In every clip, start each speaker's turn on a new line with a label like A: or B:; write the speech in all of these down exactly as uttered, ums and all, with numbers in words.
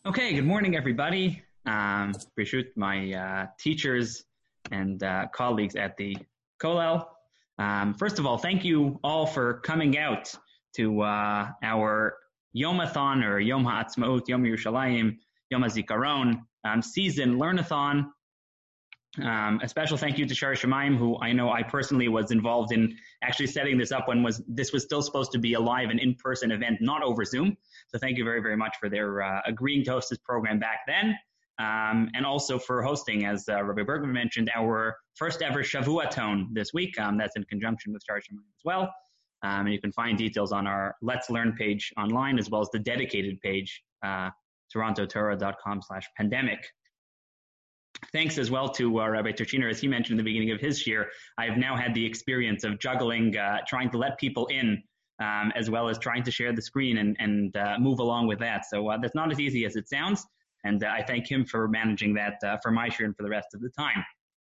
A: Okay, good morning, everybody. Um, Brishut, my uh, teachers and uh, colleagues at the Kollel. Um, first of all, thank you all for coming out to uh, our Yomathon or Yom HaAtzmaut, Yom Yerushalayim, Yom HaZikaron um, season learnathon. Um, a special thank you to Shari Shemaim, who I know I personally was involved in actually setting this up when was this was still supposed to be a live and in-person event, not over Zoom. So thank you very, very much for their uh, agreeing to host this program back then, um, and also for hosting, as uh, Rabbi Bergman mentioned, our first ever Shavuaton this week. Um, that's in conjunction with Shari Shemaim as well. Um, and you can find details on our Let's Learn page online, as well as the dedicated page, uh, torontotorah.com slash pandemic. Thanks as well to uh, Rabbi Tershiner, as he mentioned in the beginning of his year. I've now had the experience of juggling, uh, trying to let people in, um, as well as trying to share the screen and, and uh, move along with that. So uh, that's not as easy as it sounds, and uh, I thank him for managing that uh, for my share and for the rest of the time.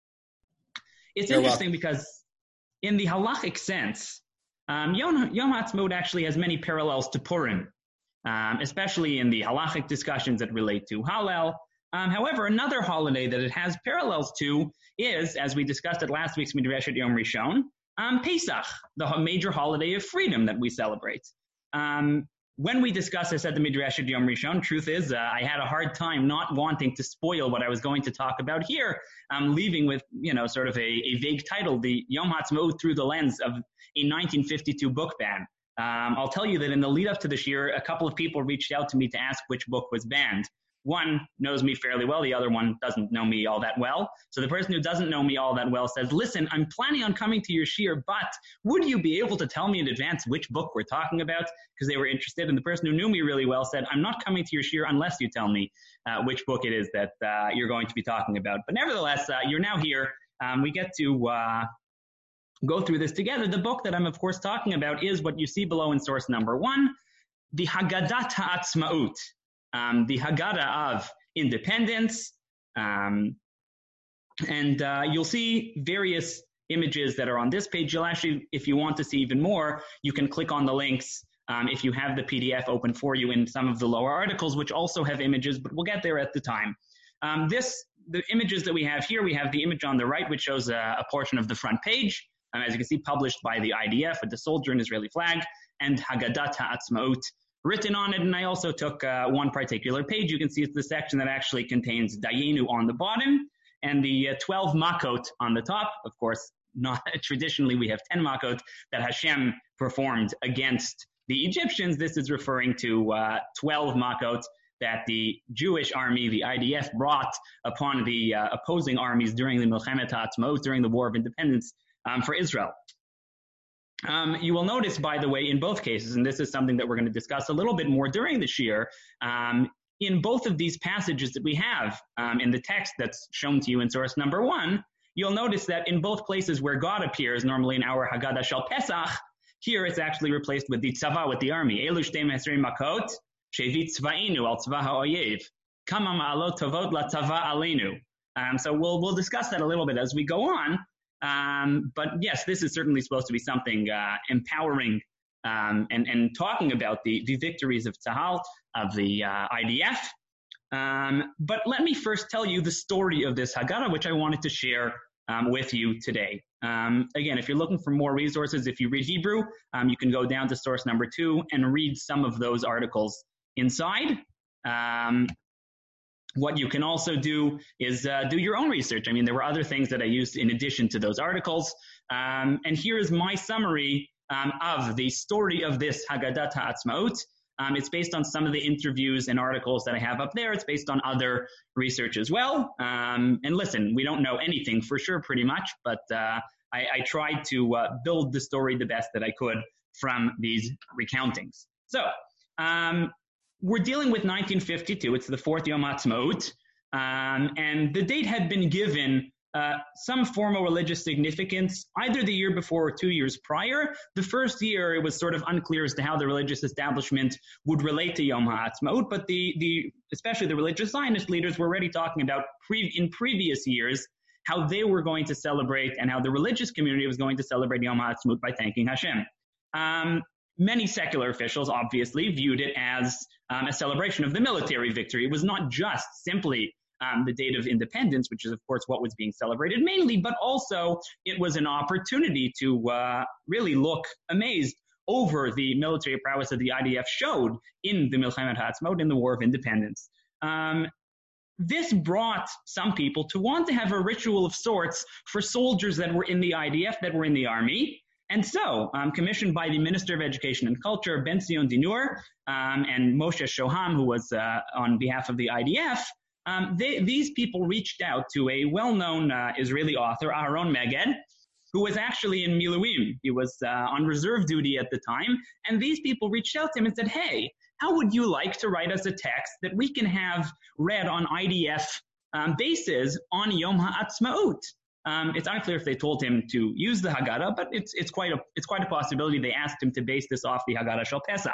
A: It's You're interesting welcome. Because in the halachic sense, um, Yom, Yom HaAtzmaut actually has many parallels to Purim, um, especially in the halachic discussions that relate to Hallel. Um, however, another holiday that it has parallels to is, as we discussed at last week's Midreshet Yom Rishon, um, Pesach, the major holiday of freedom that we celebrate. Um, when we discussed this at the Midreshet Yom Rishon, truth is, uh, I had a hard time not wanting to spoil what I was going to talk about here, um, leaving with, you know, sort of a, a vague title, the Yom HaAtzmaut through the lens of a nineteen fifty-two book ban. Um, I'll tell you that in the lead up to this year, a couple of people reached out to me to ask which book was banned. One knows me fairly well. The other one doesn't know me all that well. So the person who doesn't know me all that well says, listen, I'm planning on coming to your shiur, but would you be able to tell me in advance which book we're talking about? Because they were interested. And the person who knew me really well said, I'm not coming to your shiur unless you tell me uh, which book it is that uh, you're going to be talking about. But nevertheless, uh, you're now here. Um, we get to uh, go through this together. The book that I'm, of course, talking about is what you see below in source number one, the Haggadat HaAtzmaut. Um, the Haggadah of independence, um, and uh, you'll see various images that are on this page. You'll actually, if you want to see even more, you can click on the links um, if you have the P D F open for you in some of the lower articles, which also have images, but we'll get there at the time. Um, this, the images that we have here, we have the image on the right, which shows a, a portion of the front page, um, as you can see, published by the I D F with the soldier and Israeli flag, and Haggadat HaAtzmaut written on it. And I also took uh, one particular page. You can see it's the section that actually contains Dayenu on the bottom and the uh, twelve makot on the top. Of course, not traditionally we have ten makot that Hashem performed against the Egyptians. This is referring to uh, twelve makot that the Jewish army, the I D F, brought upon the uh, opposing armies during the Milchemet HaAtzmaut, during the War of Independence um, for Israel. Um, you will notice, by the way, in both cases, and this is something that we're going to discuss a little bit more during the shiur, um, in both of these passages that we have um, in the text that's shown to you in source number one, you'll notice that in both places where God appears, normally in our Haggadah Shel Pesach, here it's actually replaced with the tzava, with the army. Elu shtei mesrim makot, shevi tzvainu al tzva ha'oyev, kama ma'alot tovot la tzava aleinu. Um, so we'll we'll discuss that a little bit as we go on. Um, but yes, this is certainly supposed to be something uh, empowering um, and, and talking about the, the victories of Tzahal, of the uh, I D F. Um, but let me first tell you the story of this Haggadah, which I wanted to share um, with you today. Um, again, if you're looking for more resources, if you read Hebrew, um, you can go down to source number two and read some of those articles inside. Um, What you can also do is uh, do your own research. I mean, there were other things that I used in addition to those articles. Um, and here is my summary um, of the story of this Haggadat HaAtzmaut. Um, it's based on some of the interviews and articles that I have up there. It's based on other research as well. Um, and listen, we don't know anything for sure pretty much, but uh, I, I tried to uh, build the story the best that I could from these recountings. So, um, we're dealing with nineteen fifty-two. It's the fourth Yom HaAtzmaut. Um, and the date had been given uh, some formal religious significance either the year before or two years prior. The first year, it was sort of unclear as to how the religious establishment would relate to Yom HaAtzmaut, but the, the especially the religious Zionist leaders were already talking about pre- in previous years how they were going to celebrate and how the religious community was going to celebrate Yom HaAtzmaut by thanking Hashem. Um, many secular officials obviously viewed it as um, a celebration of the military victory. It was not just simply um, the date of independence, which is, of course, what was being celebrated mainly, but also it was an opportunity to uh, really look amazed over the military prowess that the I D F showed in the Milchemet Ha'atzmaut, in the War of Independence. Um, this brought some people to want to have a ritual of sorts for soldiers that were in the I D F, that were in the army. And so, um, commissioned by the Minister of Education and Culture, Ben Zion Dinur, um, and Moshe Shoham, who was uh, on behalf of the I D F, um, they, these people reached out to a well-known uh, Israeli author, Aharon Meged, who was actually in Miluim. He was uh, on reserve duty at the time. And these people reached out to him and said, hey, how would you like to write us a text that we can have read on I D F um, bases on Yom Ha'atzmaut? Um, it's unclear if they told him to use the Haggadah, but it's it's quite a it's quite a possibility they asked him to base this off the Haggadah Shel Pesach.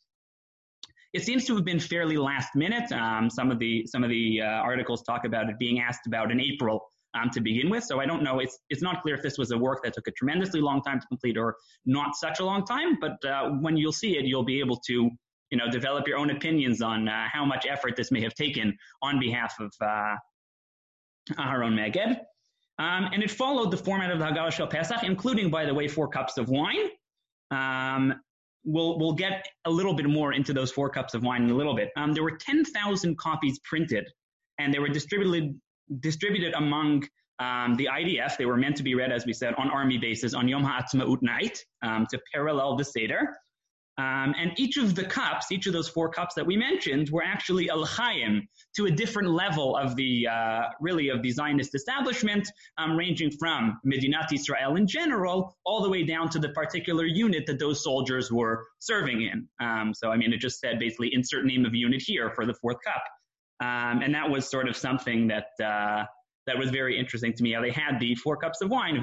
A: It seems to have been fairly last minute. Um, some of the some of the uh, articles talk about it being asked about in April um, to begin with. So I don't know. It's it's not clear if this was a work that took a tremendously long time to complete or not such a long time. But uh, when you'll see it, you'll be able to you know develop your own opinions on uh, how much effort this may have taken on behalf of uh, Aharon Meged. Um, and it followed the format of the Haggadah Shel Pesach, including, by the way, four cups of wine. Um, we'll we'll get a little bit more into those four cups of wine in a little bit. Um, there were ten thousand copies printed, and they were distributed distributed among um, the I D F. They were meant to be read, as we said, on army bases on Yom Ha'atzmaut night um, to parallel the Seder. Um, and each of the cups, each of those four cups that we mentioned, were actually al-Chaim, to a different level of the, uh, really of the Zionist establishment, um, ranging from Medinat Israel in general, all the way down to the particular unit that those soldiers were serving in. Um, so, I mean, it just said basically insert name of unit here for the fourth cup. Um, and that was sort of something that, uh, that was very interesting to me. How they had the four cups of wine,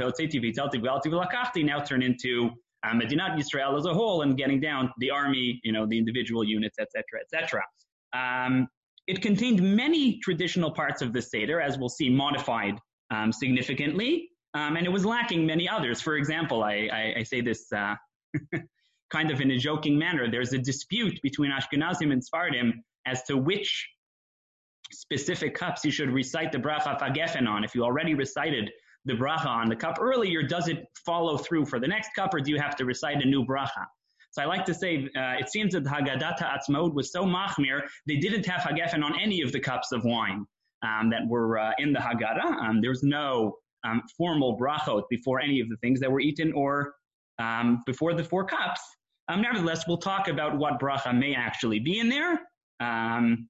A: now turn into Uh, Medinat Yisrael as a whole, and getting down the army, you know, the individual units, et cetera, et cetera. Um, it contained many traditional parts of the Seder, as we'll see, modified um, significantly, um, and it was lacking many others. For example, I, I, I say this uh, kind of in a joking manner. There's a dispute between Ashkenazim and Sfardim as to which specific cups you should recite the bracha Fagefen on. If you already recited the bracha on the cup earlier, does it follow through for the next cup, or do you have to recite a new bracha? So I like to say, uh, it seems that the Haggadah Ha'atzmaut was so machmir, they didn't have Hagefen on any of the cups of wine um, that were uh, in the Haggadah. Um, there was no um, formal brachot before any of the things that were eaten, or um, before the four cups. Um, nevertheless, we'll talk about what bracha may actually be in there. Um,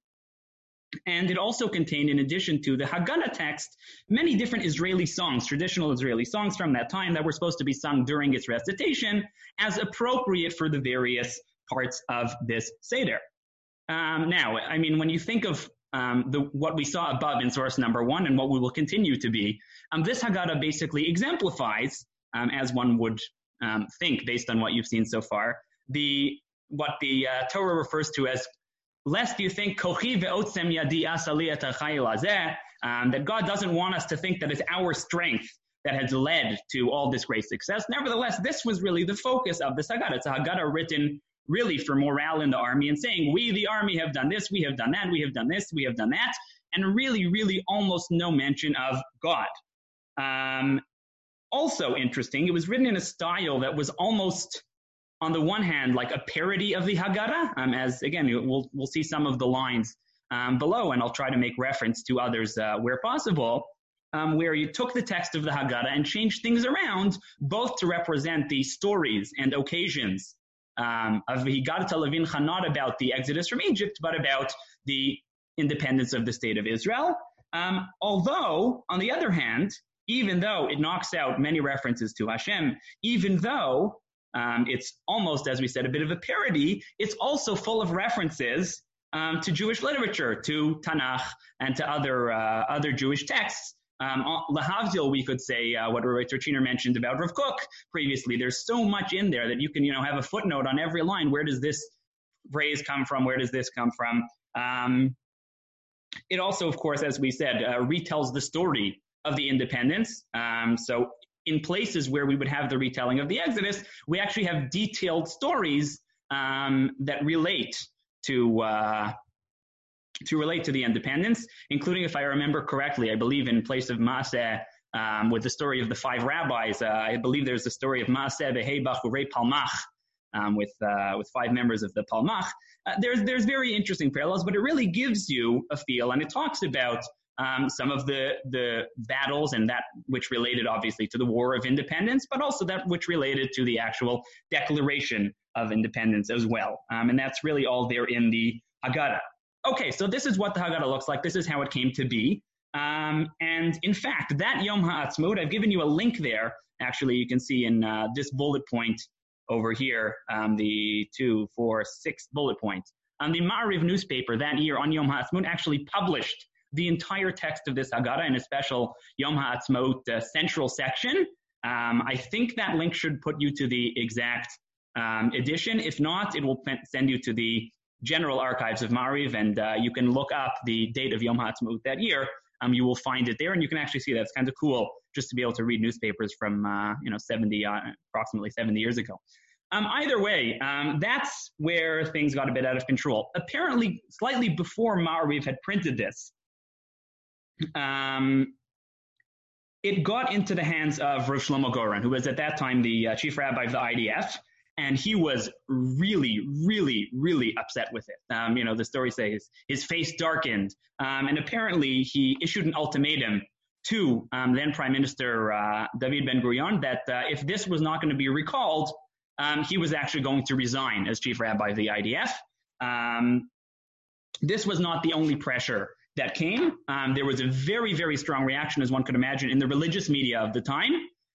A: And it also contained, in addition to the Haggadah text, many different Israeli songs, traditional Israeli songs from that time that were supposed to be sung during its recitation as appropriate for the various parts of this Seder. Um, now, I mean, when you think of um, the, what we saw above in source number one and what we will continue to be, um, this Haggadah basically exemplifies, um, as one would um, think based on what you've seen so far, the what the uh, Torah refers to as, lest you think kochi ve'otzem yadi asali et ha'chayil hazeh, um, that God doesn't want us to think that it's our strength that has led to all this great success. Nevertheless, this was really the focus of this Haggadah. It's a Haggadah written really for morale in the army and saying, we, the army, have done this, we have done that, we have done this, we have done that, and really, really almost no mention of God. Um, also interesting, it was written in a style that was almost, on the one hand, like a parody of the Haggadah, um, as, again, we'll we'll see some of the lines um, below, and I'll try to make reference to others uh, where possible, um, where you took the text of the Haggadah and changed things around, both to represent the stories and occasions um, of Higadat Levincha, not about the exodus from Egypt, but about the independence of the state of Israel. Um, although, on the other hand, even though it knocks out many references to Hashem, even though Um, it's almost, as we said, a bit of a parody, it's also full of references um, to Jewish literature, to Tanakh, and to other uh, other Jewish texts. Um, Lahavdil, we could say, uh, what Rabbi Turchiner mentioned about Rav Kook previously. There's so much in there that you can, you know, have a footnote on every line. Where does this phrase come from? Where does this come from? Um, it also, of course, as we said, uh, retells the story of the independence. Um, so in places where we would have the retelling of the Exodus, we actually have detailed stories um, that relate to uh, to relate to the independence, including, if I remember correctly, I believe in place of Maaseh, um, with the story of the five rabbis, uh, I believe there's the story of Maaseh Behei Bachurei Palmach, um, with uh, with five members of the Palmach. Uh, there's there's very interesting parallels, but it really gives you a feel, and it talks about um, some of the the battles and that which related obviously to the War of Independence, but also that which related to the actual Declaration of Independence as well. Um, and that's really all there in the Haggadah. Okay, so this is what the Haggadah looks like. This is how it came to be. Um, and in fact, that Yom HaAtzmaut, I've given you a link there. Actually, you can see in uh, this bullet point over here, um, the two, four, six bullet point. Um, the Ma'ariv newspaper that year on Yom HaAtzmaut actually published the entire text of this Haggadah in a special Yom HaAtzmaut uh, central section. Um, I think that link should put you to the exact um, edition. If not, it will send you to the general archives of Ma'ariv, and uh, you can look up the date of Yom HaAtzmaut that year. Um, you will find it there, and you can actually see that. It's kind of cool just to be able to read newspapers from, uh, you know, seventy, uh, approximately seventy years ago. Um, either way, um, that's where things got a bit out of control. Apparently, slightly before Ma'ariv had printed this, um, it got into the hands of Rav Shlomo Goren, who was at that time the uh, chief rabbi of the I D F. And he was really, really, really upset with it. Um, you know, the story says his face darkened. Um, and apparently he issued an ultimatum to um, then Prime Minister uh, David Ben-Gurion that uh, if this was not going to be recalled, um, he was actually going to resign as chief rabbi of the I D F. Um, this was not the only pressure that came. Um, there was a very, very strong reaction, as one could imagine, in the religious media of the time.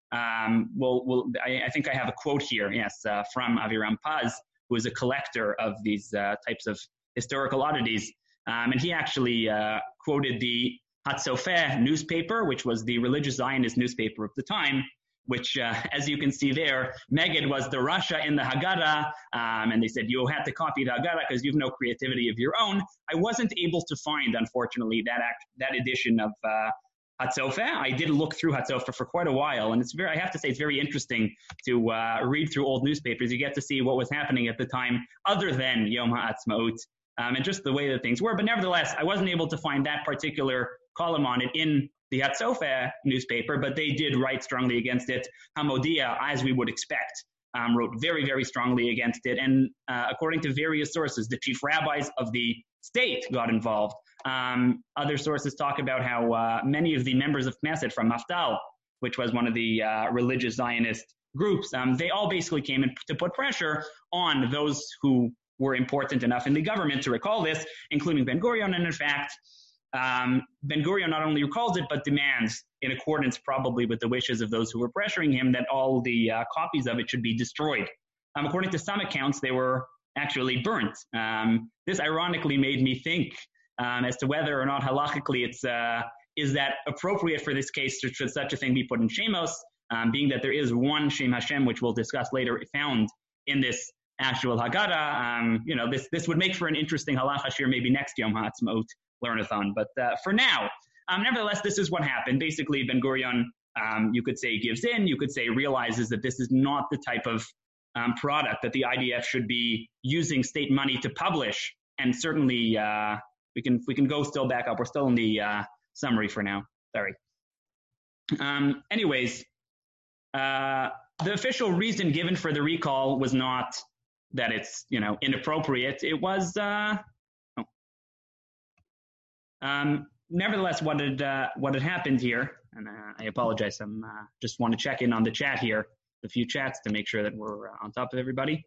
A: Um, well, well I, I think I have a quote here, yes, uh, from Aviram Paz, who is a collector of these uh, types of historical oddities. Um, and he actually uh, quoted the Hatzofeh newspaper, which was the religious Zionist newspaper of the time, which, uh, as you can see there, Megid was the Russia in the Haggadah, um, and they said, you had to copy the Haggadah because you have no creativity of your own. I wasn't able to find, unfortunately, that act, that edition of uh, Hatzofeh. I did look through Hatzofeh for quite a while, and it's very, I have to say, it's very interesting to uh, read through old newspapers. You get to see what was happening at the time other than Yom HaAtzmaut, um, and just the way that things were. But nevertheless, I wasn't able to find that particular column on it in the Hatzofeh newspaper, but they did write strongly against it. Hamodia, as we would expect, um, wrote very, very strongly against it. And uh, according to various sources, the chief rabbis of the state got involved. Um, other sources talk about how uh, many of the members of Knesset from Mafdal, which was one of the uh, religious Zionist groups, um, they all basically came in to put pressure on those who were important enough in the government to recall this, including Ben-Gurion. And in fact, um, Ben-Gurion not only recalls it, but demands, in accordance probably with the wishes of those who were pressuring him, that all the uh, copies of it should be destroyed. Um, according to some accounts, they were actually burnt. Um, this ironically made me think Um, as to whether or not halachically it's uh, is that appropriate for this case, should such a thing be put in Shemos, um, being that there is one Shem Hashem, which we'll discuss later, found in this actual Haggadah. Um, you know, this this would make for an interesting halacha shir maybe next Yom HaAtzmaut learnathon. But uh, for now, um, nevertheless, this is what happened. Basically, Ben-Gurion, um, you could say, gives in. You could say realizes that this is not the type of um, product that the I D F should be using state money to publish, and certainly. Uh, We can we can go still back up. We're still in the uh, summary for now. Sorry. Um, anyways, uh, the official reason given for the recall was not that it's you know inappropriate. It was uh, oh. um, nevertheless what had uh, what had happened here. And uh, I apologize. I'm uh, just want to check in on the chat here, a few chats to make sure that we're uh, on top of everybody.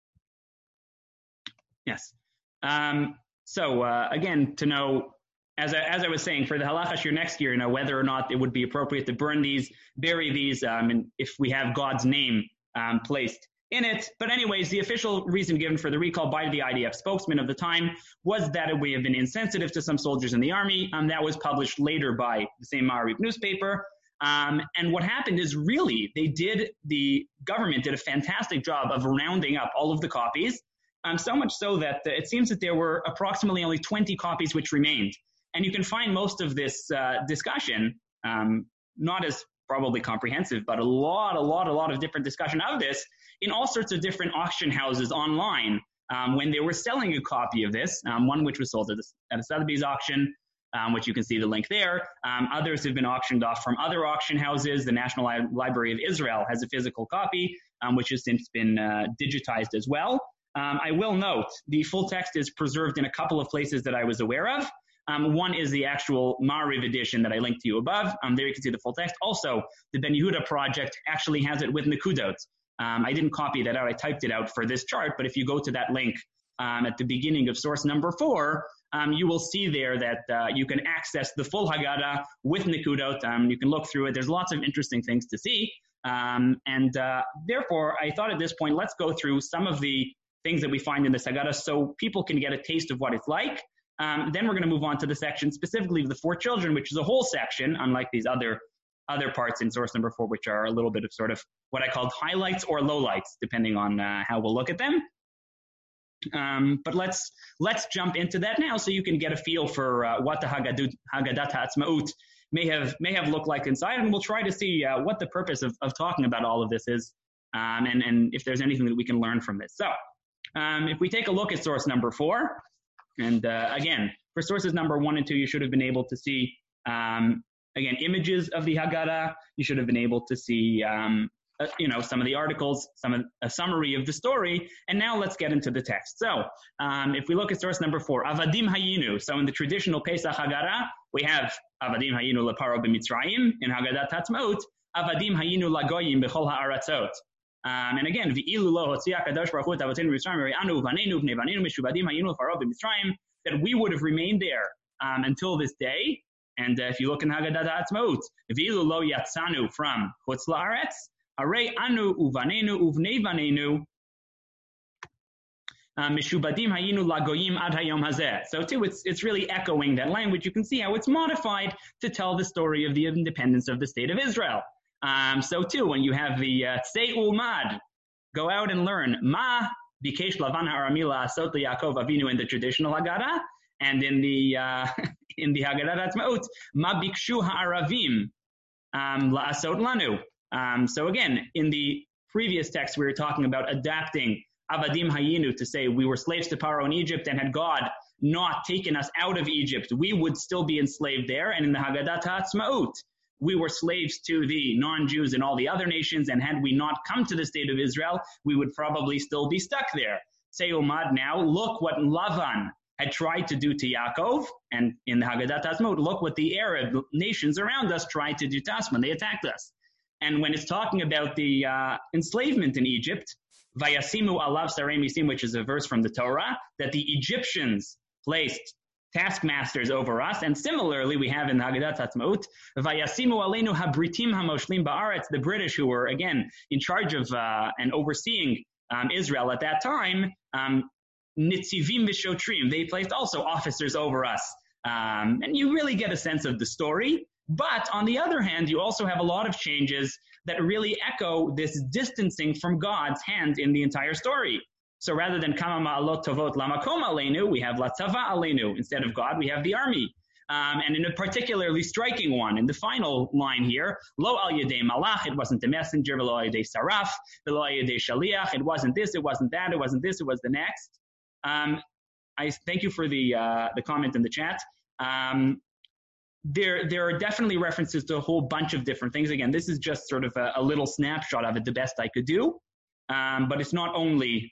A: Yes. Um, So uh, again, to know, as I, as I was saying, for the halacha shir next year, you know, whether or not it would be appropriate to burn these, bury these, um, and if we have God's name um, placed in it. But anyways, the official reason given for the recall by the I D F spokesman of the time was that it would have been insensitive to some soldiers in the army. Um, that was published later by the same Ma'ariv newspaper. Um, and what happened is really they did, the government did a fantastic job of rounding up all of the copies. Um, so much so that uh, it seems that there were approximately only twenty copies which remained. And you can find most of this uh, discussion, um, not as probably comprehensive, but a lot, a lot, a lot of different discussion of this in all sorts of different auction houses online um, when they were selling a copy of this, um, one which was sold at, the, at a Sotheby's auction, um, which you can see the link there. Um, others have been auctioned off from other auction houses. The National Li- Library of Israel has a physical copy, um, which has since been uh, digitized as well. Um, I will note the full text is preserved in a couple of places that I was aware of. Um, one is the actual Ma'ariv edition that I linked to you above. Um, there you can see the full text. Also, the Ben Yehuda project actually has it with Nikudot. Um, I didn't copy that out. I typed it out for this chart. But if you go to that link um, at the beginning of source number four, um, you will see there that uh, you can access the full Haggadah with Nikudot. Um, you can look through it. There's lots of interesting things to see. Um, and uh, therefore, I thought at this point, let's go through some of the things that we find in the Haggadah so people can get a taste of what it's like. Um, then we're going to move on to the section specifically of the four children, which is a whole section, unlike these other other parts in source number four, which are a little bit of sort of what I called highlights or lowlights, depending on uh, how we'll look at them. Um, but let's let's jump into that now, so you can get a feel for uh, what the Haggadah Ha'atzmaut may have may have looked like inside, and we'll try to see uh, what the purpose of, of talking about all of this is, um, and and if there's anything that we can learn from this. So, um, if we take a look at source number four. And uh, again, for sources number one and two, you should have been able to see, um, again, images of the Haggadah. You should have been able to see, um, uh, you know, some of the articles, some of, a summary of the story. And now let's get into the text. So um, if we look at source number four, Avadim Hayinu. So in the traditional Pesach Haggadah, we have Avadim Hayinu Leparo b'Mitzrayim. In Haggadah Tatzmaut, Avadim Hayinu Lagoyim b'chol ha'aratzot. Um, and again, v'ilu lo hotzia kadosh baruch hu et avotenu b'Mitzrayim anu uvanenu b'nei vanenu mishubadim hayinu l'Paro b'Mitzrayim, that we would have remained there um, until this day. And uh, if you look in Haggadah Ha'atzmaut, v'ilu lo yatzanu from chutz la'aretz, arei anu uvanenu uvnei vanenu mishubadim hayinu lagoyim ad hayom hazeh. So too, it's it's really echoing that language. You can see how it's modified to tell the story of the independence of the state of Israel. Um, so too, when you have the Tzei uh, Ulmad, go out and learn Ma Bikesh Lavan Haramila Asot Yaakov Avinu in the traditional Haggadah, and in the uh, in the Haggadah Ha'atzmaut, Ma Bikshu Ha'aravim um, La'asot Lanu. Um, so again, in the previous text, we were talking about adapting Avadim Hayinu to say we were slaves to Paro in Egypt, and had God not taken us out of Egypt, we would still be enslaved there. And in the Haggadah Ha'atzmaut, we were slaves to the non-Jews and all the other nations, and had we not come to the state of Israel, we would probably still be stuck there. Say Umad now, look what Lavan had tried to do to Yaakov, and in the Haggadah Ha'atzmaut, look what the Arab nations around us tried to do to us when they attacked us. And when it's talking about the uh, enslavement in Egypt, Vayasimu alav sarei misim, which is a verse from the Torah, that the Egyptians placed taskmasters over us. And similarly, we have in the Haggadah Ha'atzmaut, Vayasimu aleinu habritim hamoshlim ba'aretz, the British who were, again, in charge of uh, and overseeing um, Israel at that time, um, nitzivim v'shotrim, they placed also officers over us. Um, and you really get a sense of the story. But on the other hand, you also have a lot of changes that really echo this distancing from God's hand in the entire story. So rather than kama ma'alot tovot lamakom aleinu, we have latzava aleinu. Instead of God, we have the army. Um, and in a particularly striking one, in the final line here, lo al yedei malach, it wasn't the messenger, lo al yedei saraf, lo al yedei shaliach, it wasn't this, it wasn't that, it wasn't this, it was the next. Um, I thank you for the uh, the comment in the chat. Um, there there are definitely references to a whole bunch of different things. Again, this is just sort of a, a little snapshot of it, the best I could do. Um, but it's not only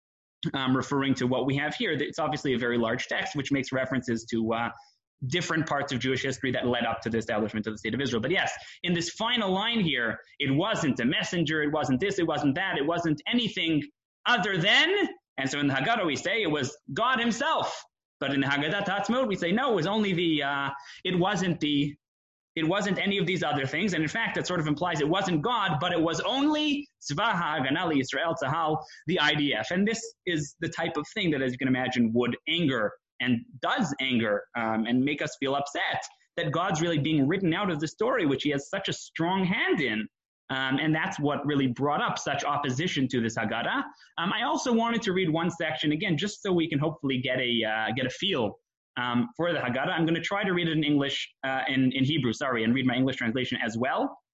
A: Um, referring to what we have here. It's obviously a very large text, which makes references to uh, different parts of Jewish history that led up to the establishment of the state of Israel. But yes, in this final line here, it wasn't a messenger, it wasn't this, it wasn't that, it wasn't anything other than, and so in the Haggadah we say it was God himself. But in the Haggadah Ha'atzmaut we say no, it was only the, uh, it wasn't the, it wasn't any of these other things. And in fact, that sort of implies it wasn't God, but it was only Tzva HaHaganah Yisrael Tzahal, the I D F. And this is the type of thing that, as you can imagine, would anger and does anger um, and make us feel upset that God's really being written out of the story, which he has such a strong hand in. Um, and that's what really brought up such opposition to this Haggadah. Um, I also wanted to read one section, again, just so we can hopefully get a uh, get a feel Um, for the Haggadah. I'm going to try to read it in English, uh, in, in Hebrew, sorry, and read my English translation as well.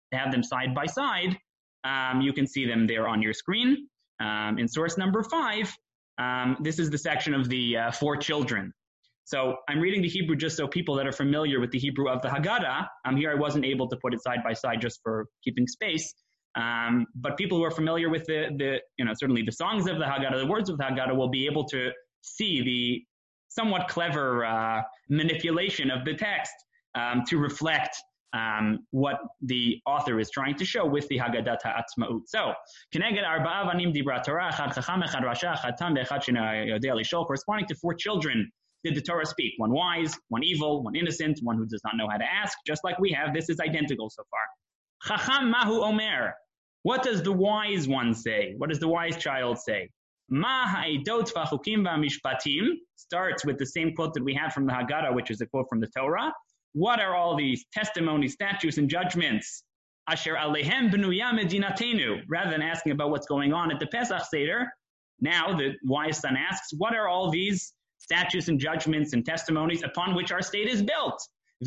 A: have them side by side, um, you can see them there on your screen. Um, in source number five, um, this is the section of the uh, four children. So I'm reading the Hebrew just so people that are familiar with the Hebrew of the Haggadah, um, here I wasn't able to put it side by side just for keeping space, um, but people who are familiar with the, the, you know, certainly the songs of the Haggadah, the words of the Haggadah, will be able to see the somewhat clever uh, manipulation of the text um, to reflect um, what the author is trying to show with the Haggadah Ha'atzmaut. So, Keneged arba'a avanim dibra Torah, echad chacham, echad rasha, echad tam, ve'echad she'ena yodea lishol, corresponding to four children did the Torah speak. One wise, one evil, one innocent, one who does not know how to ask, just like we have. This is identical so far. Chacham mahu omer. What does the wise one say? What does the wise child say? Ma ha'edot v'chukim v'mishpatim starts with the same quote that we had from the Haggadah, which is a quote from the Torah. What are all these testimonies, statutes, and judgments? Asher alehem b'nuya medinatenu. Rather than asking about what's going on at the Pesach Seder, now the wise son asks, what are all these statutes and judgments and testimonies upon which our state is built?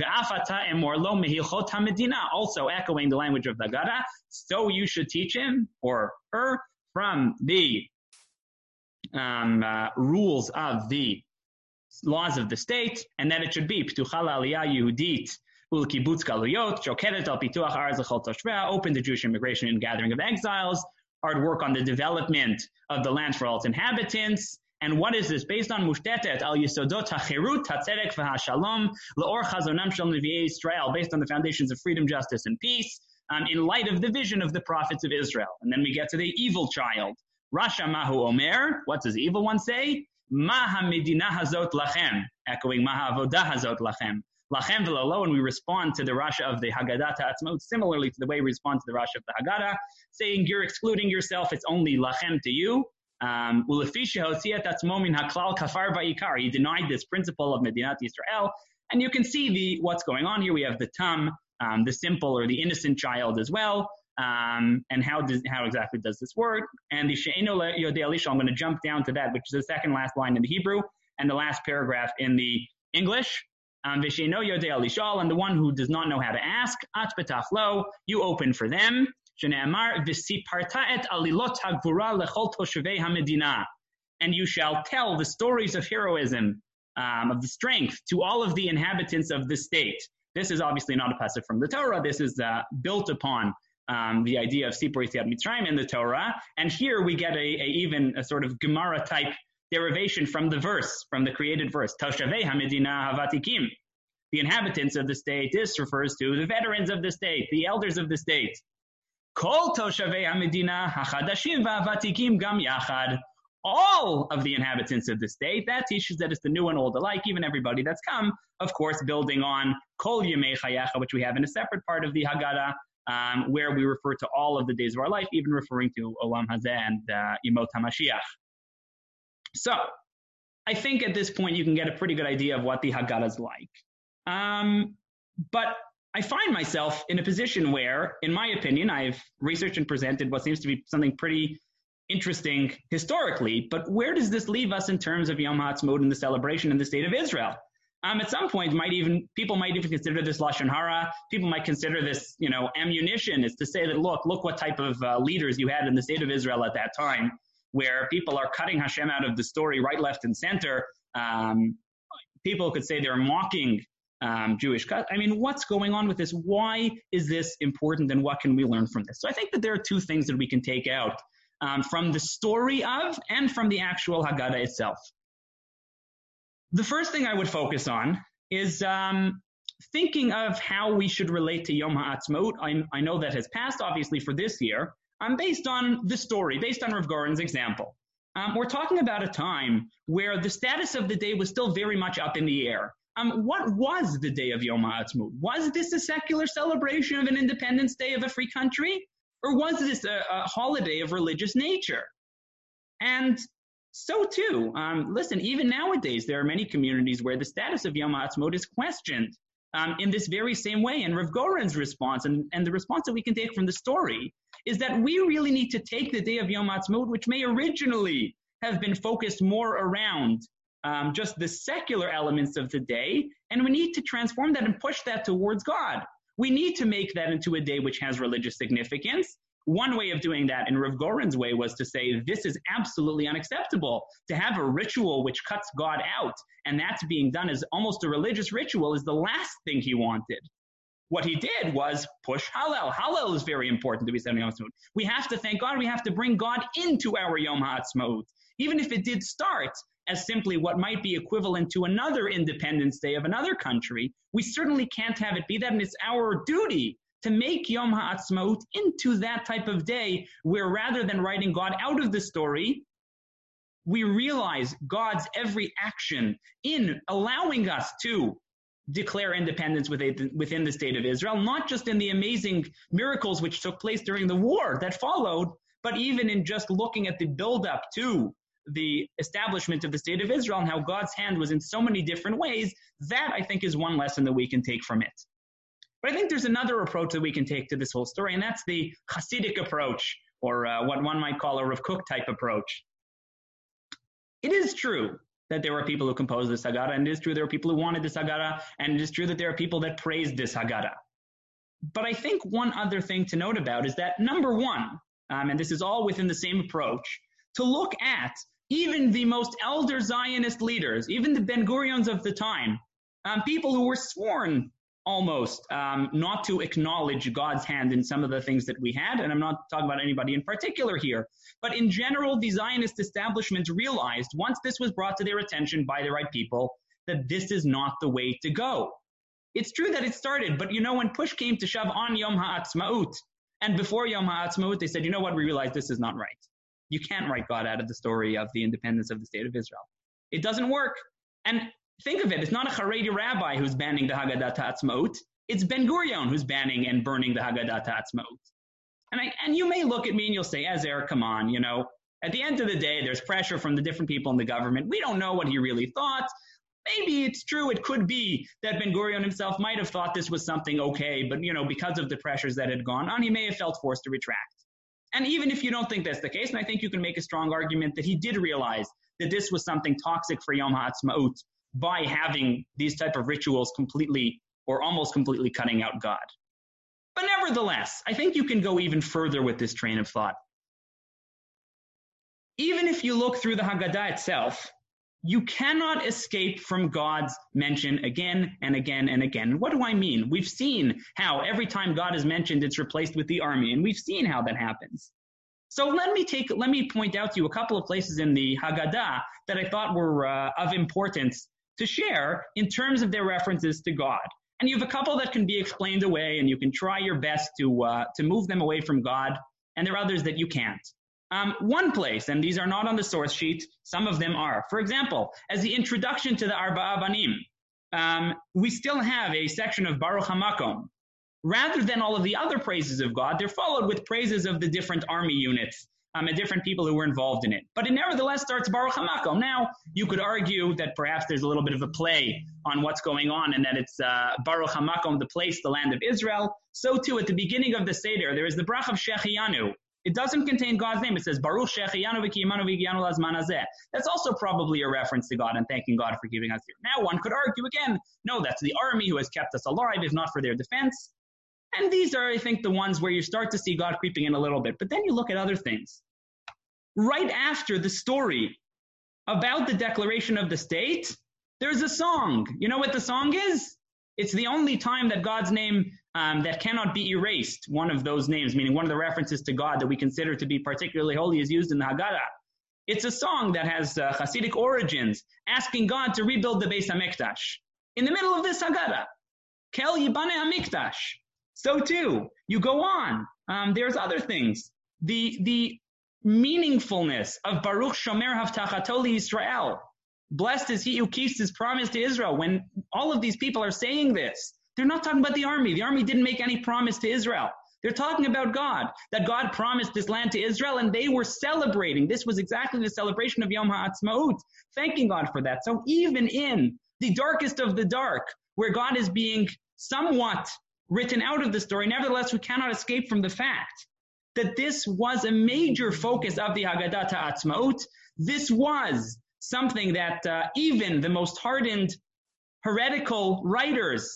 A: Also echoing the language of the Haggadah, so you should teach him or her from the um, uh, rules of the laws of the state, and that it should be open to Jewish immigration and gathering of exiles, hard work on the development of the land for all its inhabitants. And what is this? Based on Mushtetet al Yisodot HaCherut HaTzedek VaHaShalom L'or Chazonam Shel Nevi'ei Israel, based on the foundations of freedom, justice, and peace, um, in light of the vision of the prophets of Israel. And then we get to the evil child. Rasha Mahu Omer. What does the evil one say? Maha Medina Hazot Lachem, echoing Maha Avodah Hazot Lachem. Lachem v'lalo, and we respond to the Rasha of the Haggadah Ha'atzmaut similarly to the way we respond to the Rasha of the Haggadah, saying you're excluding yourself. It's only Lachem to you. Um, he denied this principle of Medinat Yisrael, and you can see the what's going on here. We have the tam, um, the simple or the innocent child as well, um, and how does how exactly does this work? And the she'eno yodea lishol, I'm going to jump down to that, which is the second last line in the Hebrew and the last paragraph in the English. Um, V'she'eno yodea lishol, and the one who does not know how to ask, at betach lo, you open for them. And you shall tell the stories of heroism, um, of the strength to all of the inhabitants of the state. This is obviously not a passage from the Torah. This is uh, built upon um, the idea of Sipur Yetziat Mitzrayim in the Torah. And here we get a, a even a sort of Gemara type derivation from the verse, from the created verse. Toshavei HaMedina Havatikim. The inhabitants of the state. This refers to the veterans of the state, the elders of the state. Kol Toshavei HaMedina HaChadashim VaHavatikim Gam Yachad. All of the inhabitants of the state. That teaches that it's the new and old alike, even everybody that's come, of course, building on Kol Yemei Chayecha, which we have in a separate part of the Haggadah, um, where we refer to all of the days of our life, even referring to Olam Hazeh and uh, Yemot HaMashiach. So, I think at this point you can get a pretty good idea of what the Haggadah is like. Um, but I find myself in a position where, in my opinion, I've researched and presented what seems to be something pretty interesting historically, but where does this leave us in terms of Yom HaAtzmaut and the celebration in the state of Israel? Um, at some point, might even people might even consider this Lashon Hara. People might consider this, you know, ammunition. Is to say that, look, look what type of uh, leaders you had in the state of Israel at that time, where people are cutting Hashem out of the story right, left, and center. Um, people could say they're mocking Um, Jewish cut. I mean, what's going on with this? Why is this important, and what can we learn from this? So I think that there are two things that we can take out um, from the story of and from the actual Haggadah itself. The first thing I would focus on is um, thinking of how we should relate to Yom HaAtzmaut. I, I know that has passed, obviously, for this year, um, based on the story, based on Rav Goren's example. Um, we're talking about a time where the status of the day was still very much up in the air. Um, what was the day of Yom HaAtzmaut? Was this a secular celebration of an Independence Day of a free country? Or was this a, a holiday of religious nature? And so too, um, listen, even nowadays, there are many communities where the status of Yom HaAtzmaut is questioned um, in this very same way. And Rav Goren's response, and, and the response that we can take from the story, is that we really need to take the day of Yom HaAtzmaut, which may originally have been focused more around Um, just the secular elements of the day, and we need to transform that and push that towards God. We need to make that into a day which has religious significance. One way of doing that in Rav Goren's way was to say this is absolutely unacceptable. To have a ritual which cuts God out, and that's being done as almost a religious ritual, is the last thing he wanted. What he did was push Hallel. Hallel is very important to be said on Yom HaAtzmaut. We have to thank God. We have to bring God into our Yom HaAtzmaut. Even if it did start as simply what might be equivalent to another Independence Day of another country, we certainly can't have it be that, and it's our duty to make Yom HaAtzmaut into that type of day where rather than writing God out of the story, we realize God's every action in allowing us to declare independence within the state of Israel, not just in the amazing miracles which took place during the war that followed, but even in just looking at the build-up to the establishment of the state of Israel and how God's hand was in so many different ways. That, I think, is one lesson that we can take from it. But I think there's another approach that we can take to this whole story, and that's the Hasidic approach, or uh, what one might call a Rav Kook type approach. It is true that there were people who composed this Haggadah, and it is true there were people who wanted this Haggadah, and it is true that there are people that praised this Haggadah. But I think one other thing to note about is that, number one, um, and this is all within the same approach, to look at even the most elder Zionist leaders, even the Ben-Gurions of the time, um, people who were sworn almost um, not to acknowledge God's hand in some of the things that we had, and I'm not talking about anybody in particular here, but in general, the Zionist establishment realized, once this was brought to their attention by the right people, that this is not the way to go. It's true that it started, but you know, when push came to shove on Yom HaAtzmaut, and before Yom HaAtzmaut, they said, you know what, we realized this is not right. You can't write God out of the story of the independence of the state of Israel. It doesn't work. And think of it, it's not a Haredi rabbi who's banning the Haggadah Ta'atzmaut. It's Ben-Gurion who's banning and burning the Haggadah Ta'atzmaut. And I, and you may look at me and you'll say, Ezer, come on, you know, at the end of the day, there's pressure from the different people in the government. We don't know what he really thought. Maybe it's true. It could be that Ben-Gurion himself might have thought this was something okay, but, you know, because of the pressures that had gone on, he may have felt forced to retract. And even if you don't think that's the case, and I think you can make a strong argument that he did realize that this was something toxic for Yom HaAtzmaut by having these type of rituals completely or almost completely cutting out God. But nevertheless, I think you can go even further with this train of thought. Even if you look through the Haggadah itself, you cannot escape from God's mention again and again and again. What do I mean? We've seen how every time God is mentioned, it's replaced with the army, and we've seen how that happens. So let me take, let me point out to you a couple of places in the Haggadah that I thought were uh, of importance to share in terms of their references to God. And you have a couple that can be explained away, and you can try your best to uh, to move them away from God, and there are others that you can't. Um, one place, and these are not on the source sheet, some of them are. For example, as the introduction to the Arba Avanim, um, we still have a section of Baruch HaMakom. Rather than all of the other praises of God, they're followed with praises of the different army units um, and different people who were involved in it. But it nevertheless starts Baruch HaMakom. Now, you could argue that perhaps there's a little bit of a play on what's going on and that it's uh, Baruch HaMakom, the place, the land of Israel. So too, at the beginning of the Seder, there is the Brach of Shechianu. It doesn't contain God's name. It says, Baruch Shechianu v'kiyimanu v'higiyanu lazman hazeh. That's also probably a reference to God and thanking God for giving us here. Now one could argue again, no, that's the army who has kept us alive, if not for their defense. And these are, I think, the ones where you start to see God creeping in a little bit. But then you look at other things. Right after the story about the declaration of the state, there's a song. You know what the song is? It's the only time that God's name um, that cannot be erased, one of those names, meaning one of the references to God that we consider to be particularly holy, is used in the Haggadah. It's a song that has uh, Hasidic origins, asking God to rebuild the Beis HaMikdash. In the middle of this Haggadah, Kel Yibane HaMikdash. So too, you go on. Um, there's other things. The the meaningfulness of Baruch Shomer Havtachato Yisrael. Blessed is he who keeps his promise to Israel. When all of these people are saying this, they're not talking about the army. The army didn't make any promise to Israel. They're talking about God, that God promised this land to Israel, and they were celebrating. This was exactly the celebration of Yom HaAtzmaut, thanking God for that. So even in the darkest of the dark, where God is being somewhat written out of the story, nevertheless, we cannot escape from the fact that this was a major focus of the Haggadah Ta'atzmaut. This was something that uh, even the most hardened heretical writers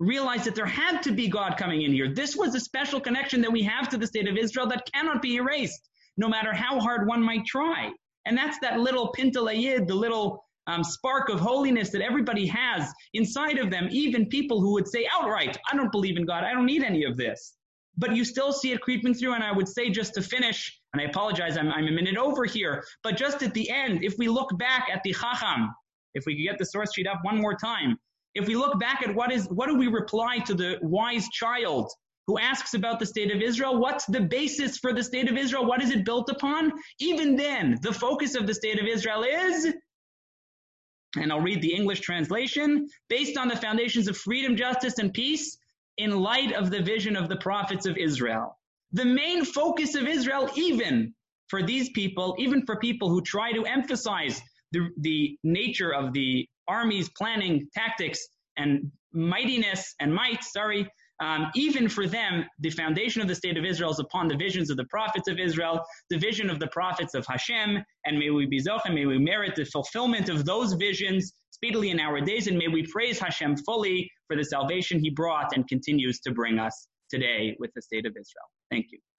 A: realized that there had to be God coming in here. This was a special connection that we have to the state of Israel that cannot be erased, no matter how hard one might try. And that's that little pintalayid, the little um, spark of holiness that everybody has inside of them, even people who would say outright, I don't believe in God, I don't need any of this. But you still see it creeping through, and I would say just to finish, and I apologize, I'm, I'm a minute over here, but just at the end, if we look back at the Chacham, if we could get the source sheet up one more time, if we look back at what is, what do we reply to the wise child who asks about the state of Israel? What's the basis for the state of Israel? What is it built upon? Even then, the focus of the state of Israel is, and I'll read the English translation, based on the foundations of freedom, justice, and peace, in light of the vision of the prophets of Israel. The main focus of Israel, even for these people, even for people who try to emphasize the, the nature of the army's planning, tactics, and mightiness and might, sorry, um, even for them, the foundation of the state of Israel is upon the visions of the prophets of Israel, the vision of the prophets of Hashem, and may we be zocheh, may we merit the fulfillment of those visions speedily in our days, and may we praise Hashem fully for the salvation he brought and continues to bring us today with the state of Israel. Thank you.